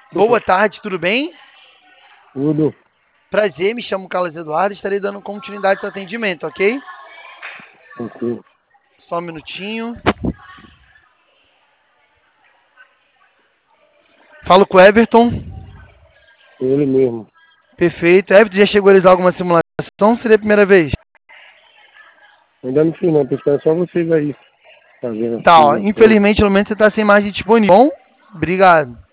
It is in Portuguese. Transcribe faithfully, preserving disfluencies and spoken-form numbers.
Boa tarde, tudo bem? Tudo. Prazer, me chamo Carlos Eduardo, estarei dando continuidade ao atendimento, ok? Ok. Só um minutinho. Falo com o Everton. Ele mesmo. Perfeito. Everton, já chegou a realizar alguma simulação? Seria a primeira vez? Ainda não fiz não, tô esperando só vocês aí. Fazendo a Tá, ó, simulação. infelizmente no momento você está sem margem disponível. Bom, obrigado.